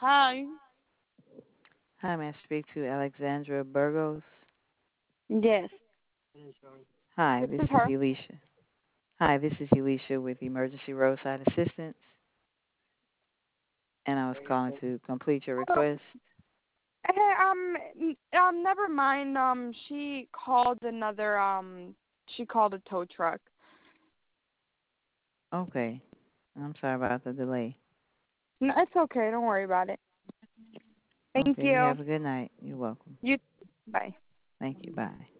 Hi. Hi, may I speak to Alexandra Burgos? Yes. Hi, This this is is her. Elisha. Hi, this is Elisha with Emergency Roadside Assistance, and I was calling to complete your Oh, request. hey, never mind. She called a tow truck. Okay. I'm sorry about the delay. No, it's okay. Don't worry about it. Thank Okay, you you. have a good night. You're welcome. You. Bye. Thank you. Bye.